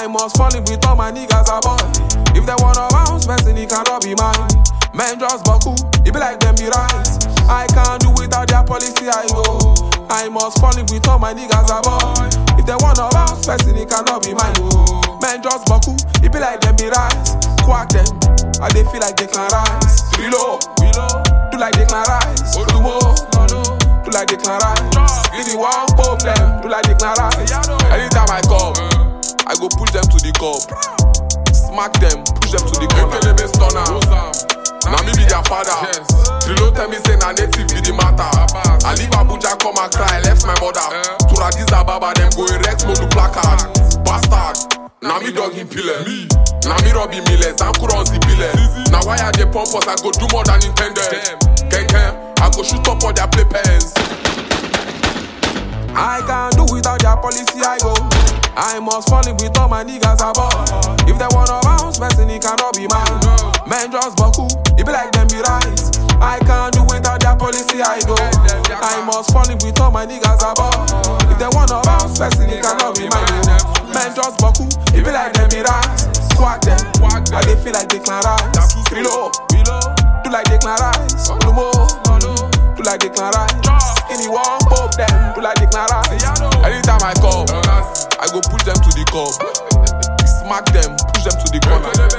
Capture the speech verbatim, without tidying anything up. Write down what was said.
I must fall in with all my niggas aboard. If they wanna bounce, person, it cannot be mine. Men just buckle, it be like them be right. I can't do without their policy, I know. I must fall in with all my niggas aboard. If they wanna bounce, person, it cannot be mine. Men just buckle, it be like them be right. Quack them, and they feel like they can rise. Reload, do like they can rise. Do more, do like they can rise. If you want pop them, do like they can rise. Anytime I come, I go push them to the cup. Smack them, push them to the corner. Now me be their father. Trilo tell me say na native be the matter. I leave Abuja come and cry, left my mother. To Addis Ababa them go erect mo do placard. Bastard, now me dog in pillar. Now me Robbie Millers, I'm Kuron Zibile. Now why are they pump us? I go do more than intended. Ken Ken, I go shoot up all their play pens. I can't do without their policy, I go. I must fall in with all my niggas aboard. If they wanna bounce, person, it cannot be mine. Men just buckle, it be like them be right. I can't do without their policy, I go. I must fall in with all my niggas aboard. If they wanna bounce, person, it cannot be mine. Men just buckle, it be like them be right. Quack them, and they feel like they can rise. Reload, do like they can rise. Do more, do like they can rise. Any one pop them, do like they can rise. Anytime I come, I go push them to the cup. Smack them, push them to the corner.